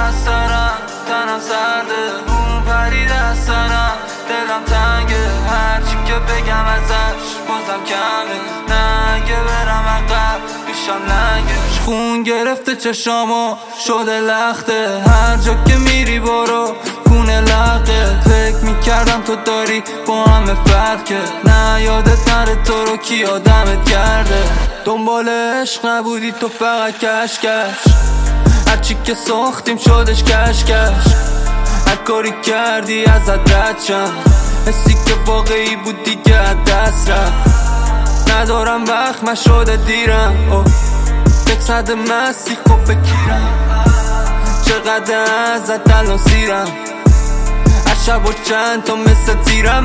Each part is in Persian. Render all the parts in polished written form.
دست دارم، تنم سرده، اون پرید از سرم، دلم تنگه، هرچی که بگم ازش بازم کمه. نه اگه برم عقب میشم لنگش. خون گرفته چشامو شده لخته، هر جا که میری برو خونه لقه. فکر میکردم تو داری با همه فرق که نه یادت نره تو رو کی آدمت کرده. دنبال عشق نبودی تو فقط کش کش، هرچی که ساختیم شدش کش کش. هر کاری کردی ازت رد شم، حسی که واقعی بود دیگه از دست رفت. ندارم وقت من شده دیرم، یک صد مستی خوب بکیرم. چقدر ازت الان سیرم، هر شب و چند تا مثل تیرم.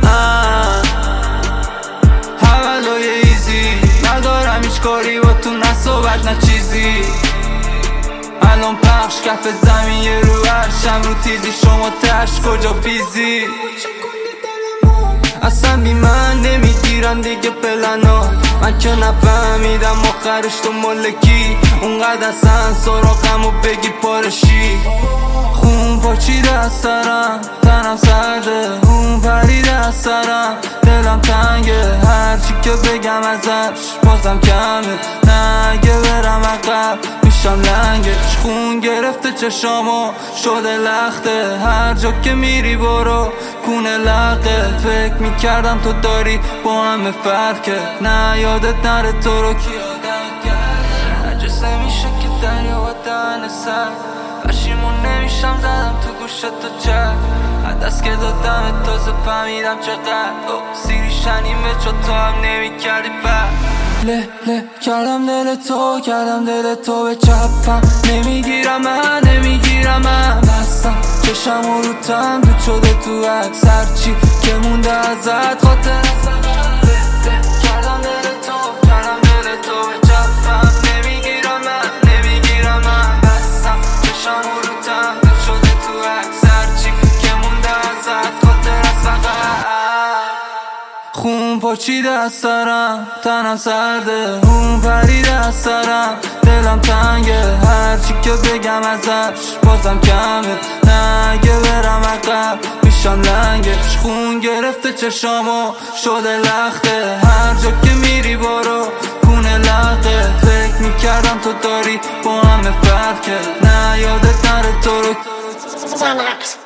حولای ایزی ندارم هیچ کاری با تو، نه صحبت نه چیزی. الان پخش کف زمین یه رو عرشم رو تیزی، شما تش کجا پیزی. اصلا بی من نمیگیرم دیگه پلنا، من که نفهمیدم آخرش تو مالکی. اونقدر اصلا سراغم و بگی پارشی. خون پاچیده از سرم، تنم سرده، اون پرید از سرم، دلم تنگه، هرچی که بگم ازش بازم کمه. نه اگه برم عقب میشم لنگش. خون گرفته چشامو شده لخته، هر جا که میری برو کونه لقه. فکر میکردم تو داری با همه فرق که نه یادت نره تو رو کی آدمت کرده. نجس نمیشه که دریا و دهن سر، پشیمون نمیشم زدم تو گوشت تو چه. دست که دادم تازه فهمیدم چقدر سیری شنیمه، چون تو هم نمیکردی فرق. له کردم دل تو به چپم، نمیگیرم من بستم چشم و رو تم دود شده تو عکس، هرچی که مونده ازت خاطر کردم دل تو به چپم، نمیگیرم من بستم چشم و رو تم دود شده تو عکس، هرچی که مونده ازت خاطر از فقط. خون پاچیده از سرم، تنم سرده، اون پرید از سرم، دلم تنگه، هرچی که بگم ازش بازم کمه. نه اگه برم عقب میشم لنگش. خون گرفته چشامو شده لخته، هر جا که میری برو کونه لقه. فکر میکردم تو داری با همه فرق که نه یادت نره تو رو